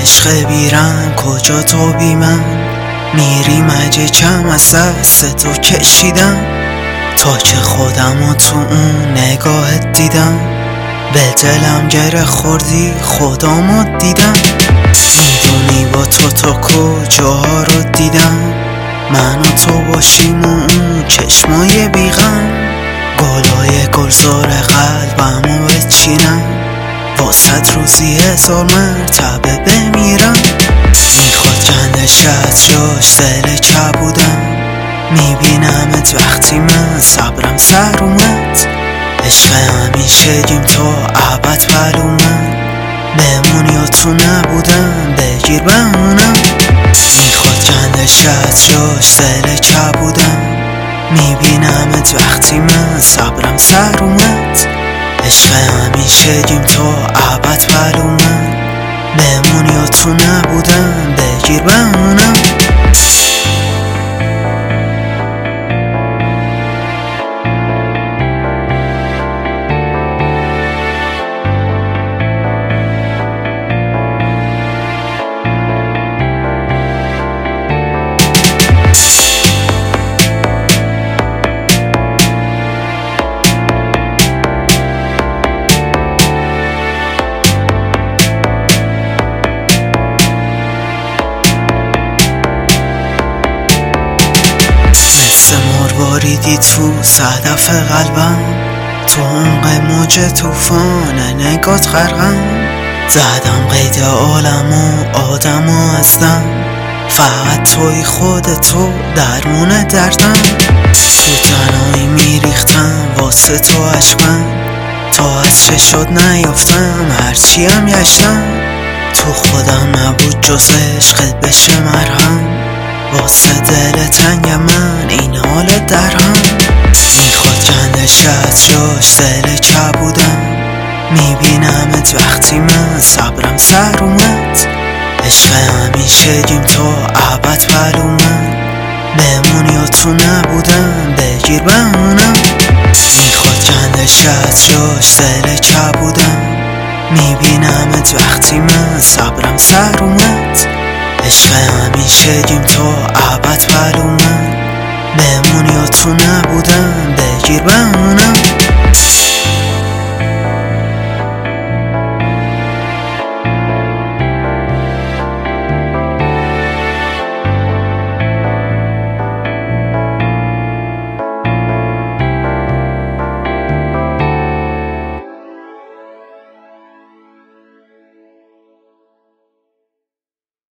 عشق بیرم کجا تو بی من میری مگه کم از دست تو کشیدم تا که خودمو تو اون نگاهت دیدم به دلم گره خوردی خودمو دیدم میدونی با تو کجاها رو دیدم من و تو باشیم و اون چشمای بیغم گلای گلزار قلبمو بچینم واسه روزی 1000 مرتبه بمیرم میخواد کندشت جاش دل کبودم میبینمت وقتی من صبرم سر اومد عشق همیشگیم تا ابد معلومم بمون یا تو نبودم بگیر بمونم میخواد کندشت جاش دل کبودم میبینمت وقتی من صبرم سر اومد عشق همیشگیم تا ابد معلومم بمون یا تو نبودم بگیر بمونم باریدی تو صدف قلبم تو عمق موج توفان نگات غرقم زدم قید عالم و آدم و هستم فقط توی خود تو درمون دردم تو تنهایی میریختم واسه تو عشقم تا از چشات نیافتم هرچیم گشتم تو خودم نبود جز عشقت بشه مرهم واسه دل تنگ من این حال درهم میخواد کندشت جاش دل کبودم میبینمت وقتی من صبرم سر اومد عشق همیشگیم تا ابد معلومم بمون یا تو نبودم بگیر بمونم میخواد کندشت جاش دل کبودم میبینمت وقتی من صبرم سر اومد عشق همیشگیم تا ابد معلومم بمون یا تو نبودم بگیر بمونم